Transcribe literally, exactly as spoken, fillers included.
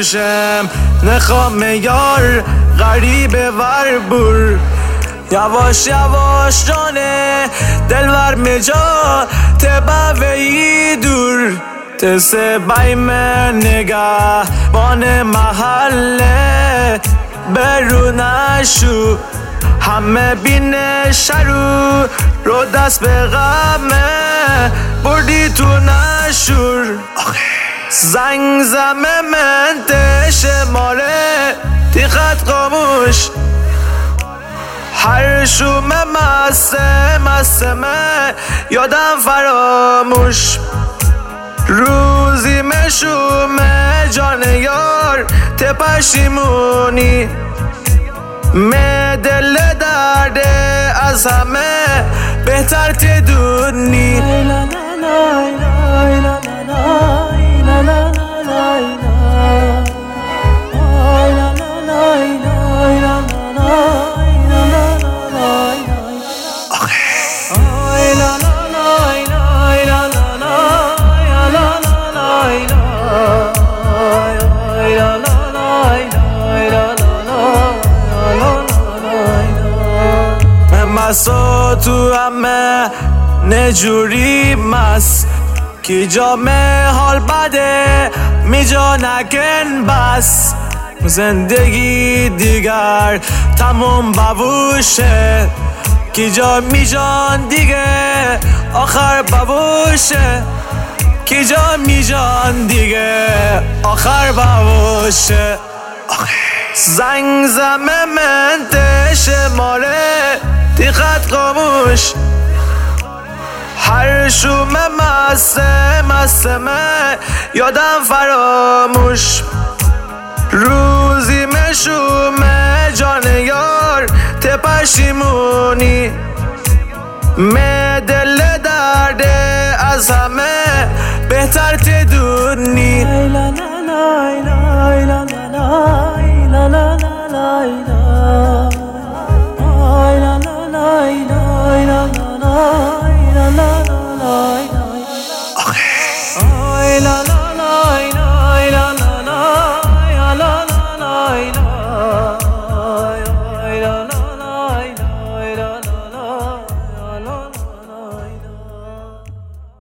دوشم نخوام یار غریبه ور بور یواش یواش جانه دلور مجا تبوی دور تسه بایم نگاه بان محله برو نشو همه بین شرو رو دست به غمه بردی تو نشور زنگ زمه من تش ماره تیخت قاموش هر شومه مسته مسته من یادم فراموش روزی مشومه جان یار تپشیمونی می دل درده از همه بهتر تدونی مسا تو همه نجوری مست کی جامه حال بده می جا نکن بس زندگی دیگر تموم ببوشه کی جا می جان دیگه آخر ببوشه کی جا می جان دیگه آخر ببوشه زنگ زمه من تش ماره تیخت قاموش هر شومه مسته مسته من یادم فراموش روزی مشومه جان یار تپشیمونی می دل درده از همه بهتر تدونی لا لا لا لا لا لا لا لا لا لا